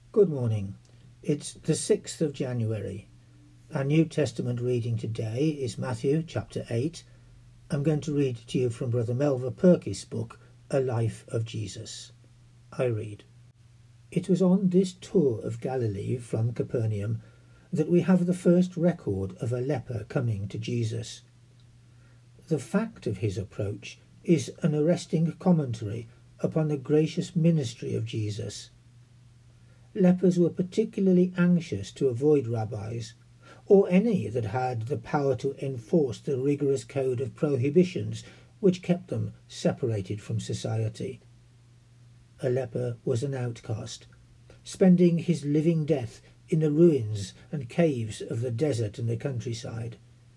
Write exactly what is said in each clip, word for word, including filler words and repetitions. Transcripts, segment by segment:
Good morning. It's the sixth of January. Our New Testament reading today is Matthew chapter eight. I'm going to read to you from Brother Melva Perkis' book, A Life of Jesus. I read. It was on this tour of Galilee from Capernaum that we have the first record of a leper coming to Jesus. The fact of his approach is an arresting commentary upon the gracious ministry of Jesus. Lepers were particularly anxious to avoid rabbis, or any that had the power to enforce the rigorous code of prohibitions which kept them separated from society. A leper was an outcast, spending his living death in the ruins and caves of the desert and the countryside.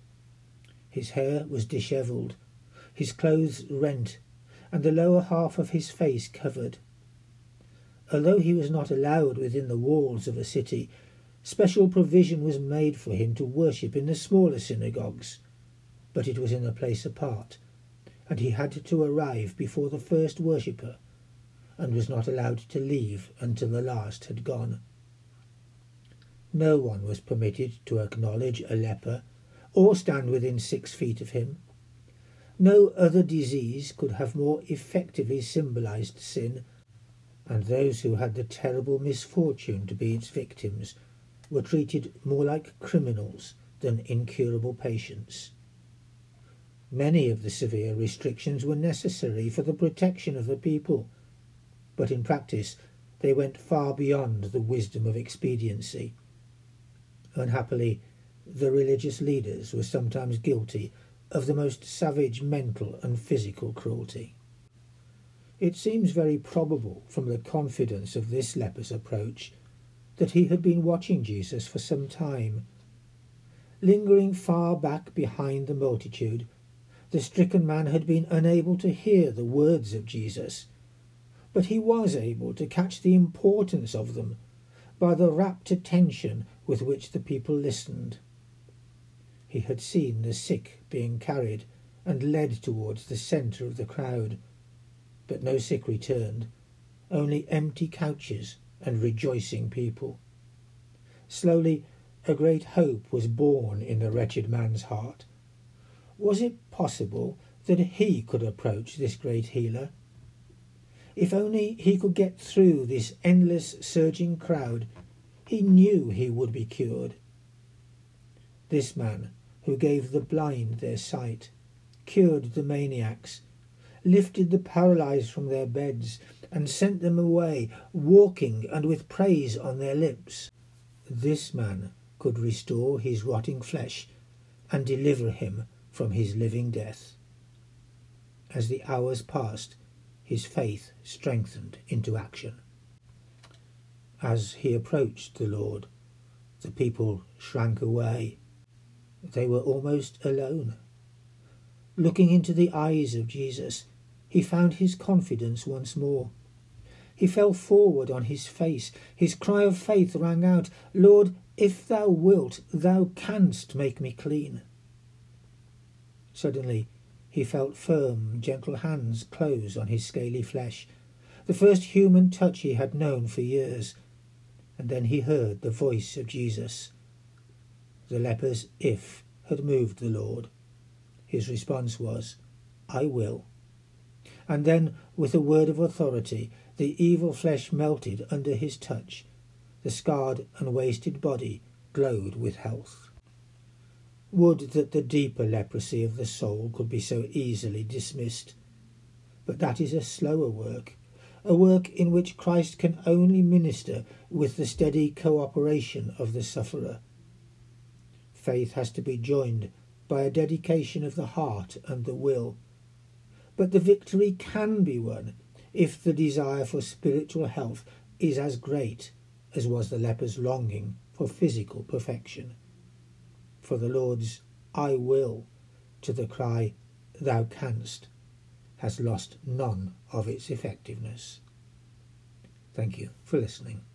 His hair was dishevelled, his clothes rent, and the lower half of his face covered. Although he was not allowed within the walls of a city, special provision was made for him to worship in the smaller synagogues, but it was in a place apart, and he had to arrive before the first worshipper, and was not allowed to leave until the last had gone. No one was permitted to acknowledge a leper, or stand within six feet of him. No other disease could have more effectively symbolized sin, and those who had the terrible misfortune to be its victims were treated more like criminals than incurable patients. Many of the severe restrictions were necessary for the protection of the people, but in practice they went far beyond the wisdom of expediency. Unhappily, the religious leaders were sometimes guilty of the most savage mental and physical cruelty. It seems very probable from the confidence of this leper's approach that he had been watching Jesus for some time. Lingering far back behind the multitude, the stricken man had been unable to hear the words of Jesus, but he was able to catch the importance of them by the rapt attention with which the people listened. He had seen the sick being carried and led towards the centre of the crowd, but no sick returned, only empty couches and rejoicing people. Slowly a great hope was born in the wretched man's heart. Was it possible that he could approach this great healer? If only he could get through this endless surging crowd, he knew he would be cured. This man, who gave the blind their sight, cured the maniacs, lifted the paralysed from their beds, and sent them away, walking and with praise on their lips. This man could restore his rotting flesh and deliver him from his living death. As the hours passed, his faith strengthened into action. As he approached the Lord, the people shrank away. They were almost alone. Looking into the eyes of Jesus, he found his confidence once more. He fell forward on his face. His cry of faith rang out, "Lord, if thou wilt, thou canst make me clean." Suddenly he felt firm, gentle hands close on his scaly flesh, the first human touch he had known for years. And then he heard the voice of Jesus. The leper's "if" had moved the Lord. His response was, "I will." And then, with a word of authority, the evil flesh melted under his touch. The scarred and wasted body glowed with health. Would that the deeper leprosy of the soul could be so easily dismissed. But that is a slower work, a work in which Christ can only minister with the steady cooperation of the sufferer. Faith has to be joined by a dedication of the heart and the will. But the victory can be won if the desire for spiritual health is as great as was the leper's longing for physical perfection. For the Lord's "I will" to the cry "Thou canst" has lost none of its effectiveness. Thank you for listening.